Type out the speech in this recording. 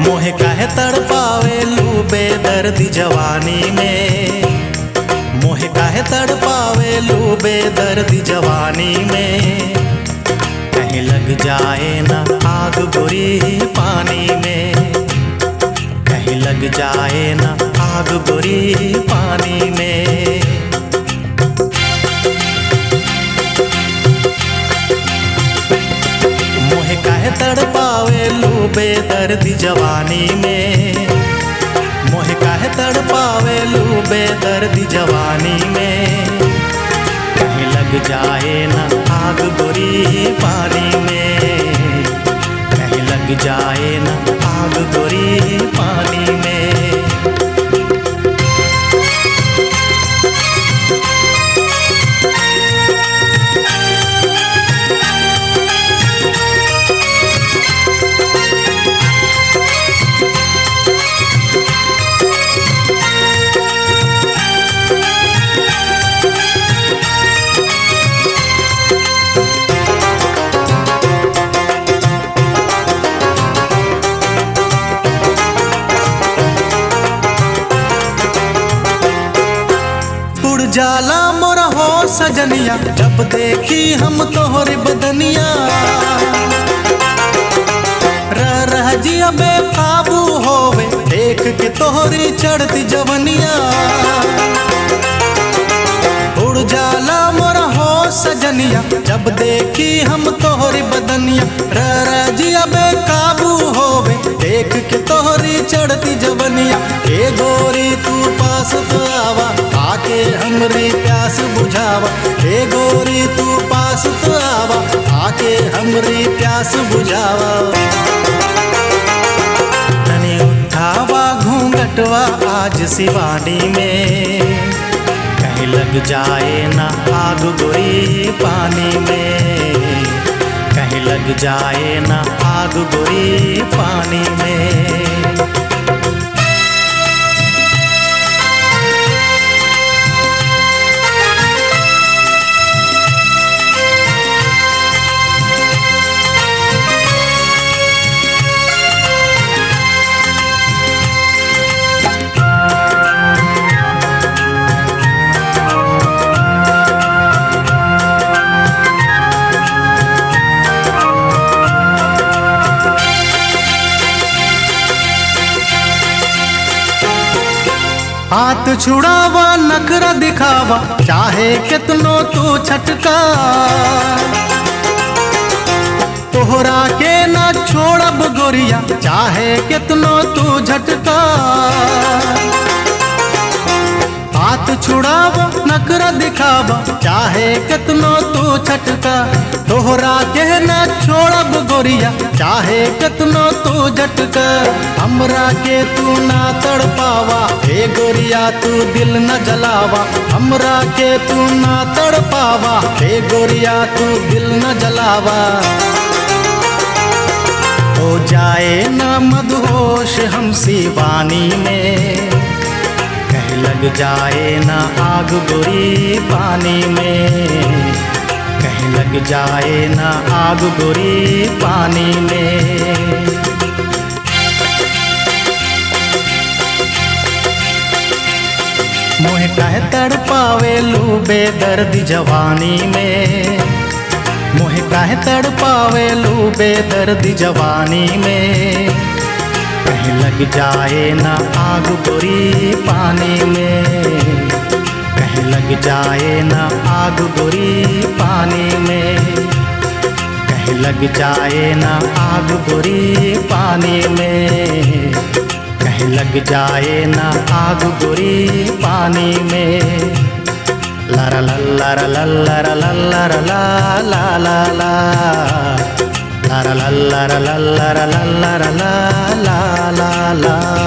मोहे काहे तड़पावेलू बेदर्दी जवानी में, मोहे काहे तड़पावेलू बेदर्दी जवानी में। कहीं लग जाए ना आग गोरी पानी में, कहीं लग जाए ना आग गोरी पानी में। मोहे काहे तड़पावेलू बेदर्दी जवानी में, मोहे काहे तड़पावेलू बेदर्दी जवानी में। कहीं लग जाए ना आग गोरी पानी में, कहीं लग जाए ना आग गोरी पानी में। जाला मोरा हो सजनिया जब देखी हम तोहरी बदनिया। रह जिया बेकाबू होवे देख के तोहरी चढ़ती जवनिया। उड़ जाला मोरा हो सजनिया जब देखी हम तोहरी बदनिया। रह जिया बेकाबू होवे देख के तोहरी चढ़ती जवनिया। ए गोरी तू पास तो आवा आके हमरी प्यास बुझावा। हे गोरी तू पास तो आवा आके हमरी प्यास बुझावा। तनी उठावा घूंघटवा आज शिवानी में, कहीं लग जाए ना आग गोरी पानी में, कहीं लग जाए ना आग गोरी पानी में। हाथ छुड़ावा नखरा दिखावा चाहे कितनो तू छटका। तोहरा के ना छोड़ब गोरिया चाहे कितनो तू झटका। हाथ छुड़ावा नखरा दिखावा चाहे कितनो तू छटका। तोहरा के ना छोड़ब गोरिया चाहे कितनो तू झटका। हमरा के तू ना तड़पावा हे गोरिया तू दिल न जलावा। हमरा के तू ना तड़पावा हे गोरिया तू दिल न जलावा। हो जाए ना मदहोश हम शिवानी में, कहीं लग जाए ना आग गोरी पानी में, कहीं लग जाए ना आग गोरी पानी में। मोहे काहे तड़पावेलू बेदर्दी जवानी में, मोहे काहे तड़पावेलू बेदर्दी जवानी में। कहीं लग जाए ना आग गोरी पानी में, कहीं लग जाए ना आग गोरी पानी में, कहीं लग जाए ना आग गोरी पानी में, कहीं लग जाए ना आग गोरी पानी में। लारा लल्लारा लल्लारा लल्लारा ला ला ला ला, लारा लल्लारा लल्लारा लल्लारा ला ला ला ला।